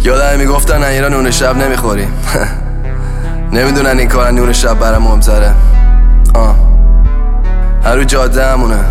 یادم میگفتن ایران نون شب نمیخوریم نمیدونن این کارن نون شب برام مهمتره. هر رو جاده همونه.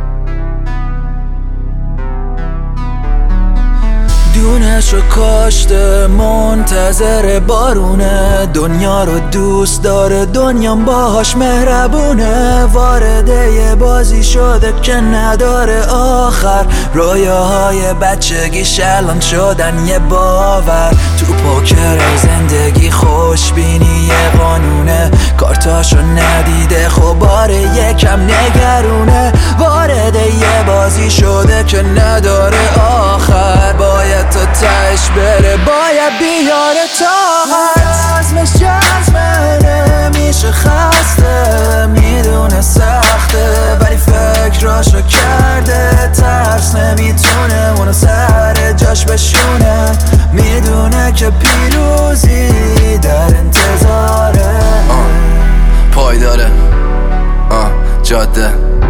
دونشو کاشته منتظر بارونه، دنیا رو دوست داره دنیام باهاش مهربونه. وارد یه بازی شده که نداره آخر، رویاهای بچگیش الان شدن یه باور. تو پوکر زندگی خوشبینی یه قانونه، کارتاشو ندیده خب باره یکم نگرونه. وارد یه بازی شده که نداره آخر، باید تا تهش بره، باید بیاره طاقت. عزمش جزمه نمیشه خسته، میدونه سخته ولی فکراشو کرده. ترس نمیتونه اونو سر جاش بشونه، میدونه که پیروزی در انتظاره. پایداره جاده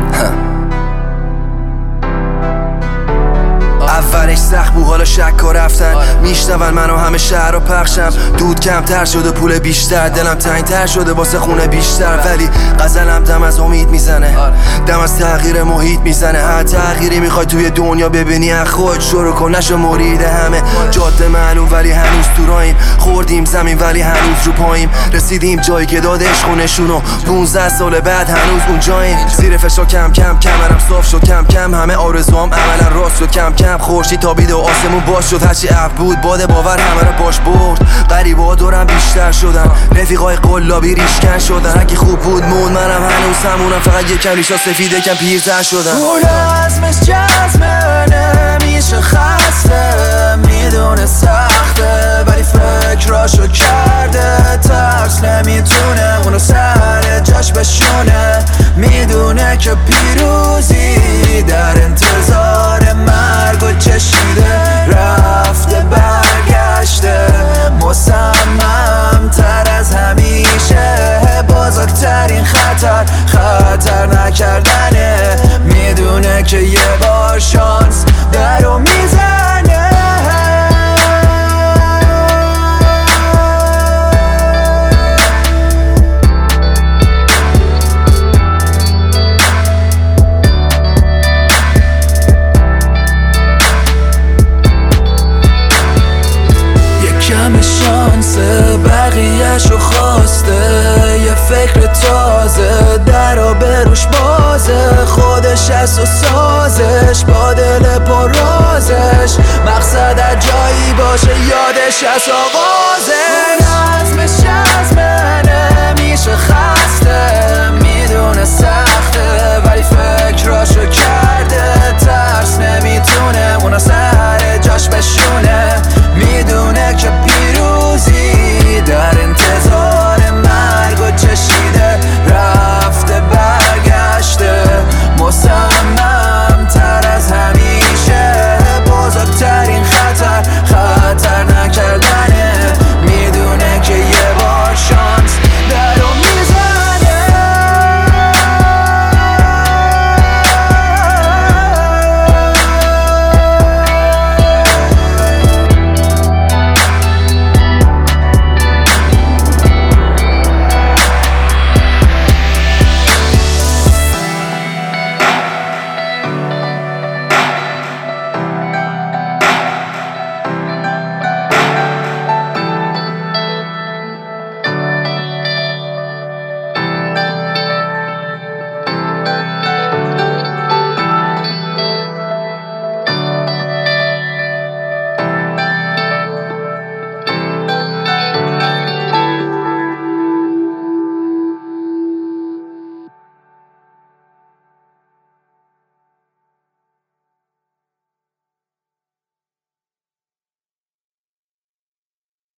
اولش سخت بود حالا شک و رفتن، میشنون منو همه شهر رو پخشم. دود کمتر شده پول بیشتر، دلم تنگتر شده واسه خونه بیشتر. ولی غزلم دم از امید میزنه، دم از تغییر محیط میزنه. هر تغییری میخوای توی دنیا ببینی از خود شروع کن، نشو مرید همه. جاده معلوم ولی هنوز تو راهیم، خوردیم زمین ولی هنوز رو پاییم. رسیدیم جایی که دادش خونشونو 15 سال بعد هنوز اونجاییم. زیر فشار کم کم کمرم صاف شد، کم کم همه آرزوام عملا راست شد. کم کم خورشید تابید و آسمون باز شد، هرچی عقل بود باد باور همه رو باش برد. غریبا دورم بیشتر شدن، رفیقای قلابی ریشکن شدن. هرکی خوب بود مون، منم هنوز همونم، فقط یکم ریشا سفید یکم پیرتر شدن. اون عزمش جزمه نمیشه خسته، میدونه سخته ولی فکراشو کرده. ترس نمیتونه اونو سر جاش بشونه، میدونه که پیروزی در انتظار. مرگ و چشیده رفته برگشته، مصمم تر از همیشه. بزرگترین خطر نکردنه، میدونه که یه بار شانس درو میزنه. شانس بقیه‌شو خواسته، یه فکر تازه در و بروش بازه. خودش هست و سازش با دل پر رازش، مقصد جایی باشه یادش هست آقا.